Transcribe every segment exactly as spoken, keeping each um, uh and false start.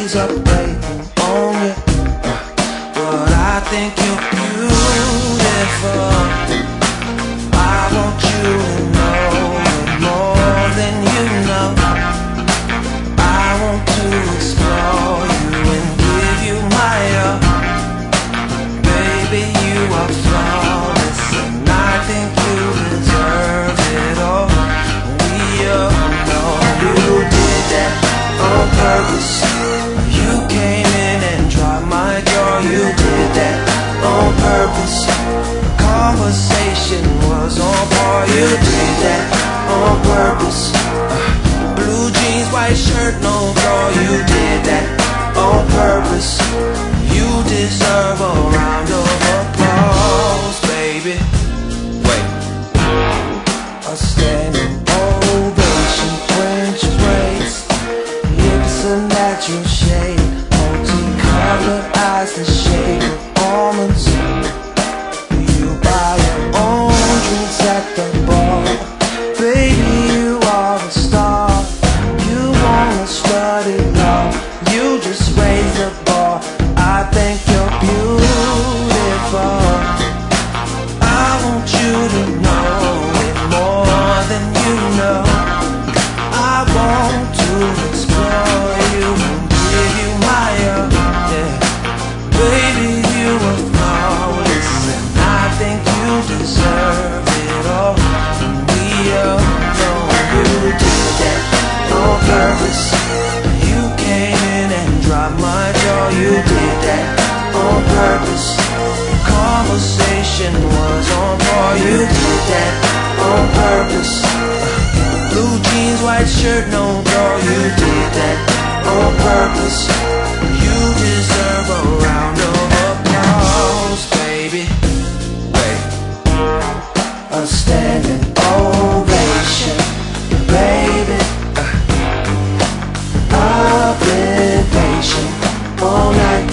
stays up waiting on you. But I think you're beautiful. I want you to know it more than you know. I want to explore you and give you my all. Baby, you are flawless, and I think you deserve it all. We all know you did that on purpose. You came in and dropped my jaw. You did that on purpose. Conversation was on par. You did that on purpose. uh, Blue jeans, white shirt, no bra. You did that on purpose. You deserve a round of applause, baby. Wait. A standing ovation, French braids, lips a natural shade, multicolored eyes, the shape of almonds. You buy your own drinks at the bar. Baby, you are a star. You wanna strut it all. You just raise the bar. I think you're beautiful. I want you to know it more than you know. I want to explore you and give you my all. Yeah. Baby, you are flawless, and I think you deserve it all. And we all know you did that on purpose. You came in and dropped my jaw. You did that on purpose. Conversation was on par. You did that on purpose. Blue jeans, white shirt, no bra. You did that on purpose. You deserve a round of applause, baby. Wait. A standing ovation, baby. I've been patient all night,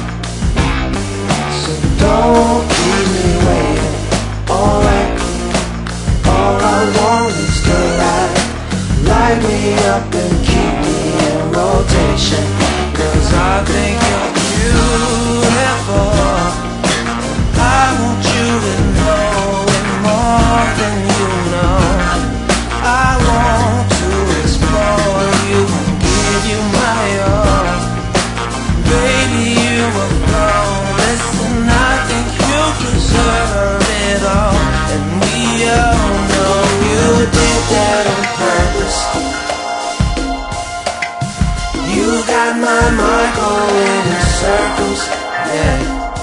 so don't keep me waiting. Alright, all I want is to light, light me up and keep me in rotation. Cause I think you're beautiful. I want you to know it more than you know. I want to explore you and give you my all. Baby, you are flawless, and I think you deserve it all. And we all know you did that on purpose. You got my mind going in circles, yeah.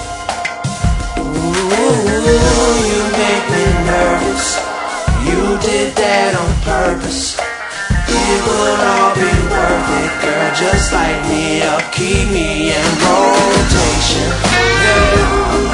Ooh, you make me nervous. You did that on purpose. It would all be worth it, girl. Just light me up, keep me in rotation, yeah.